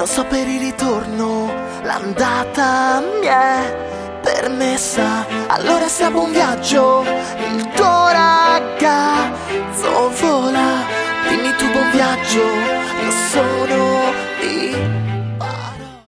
Non so per il ritorno, l'andata mi è permessa. Allora sia buon viaggio, il tuo ora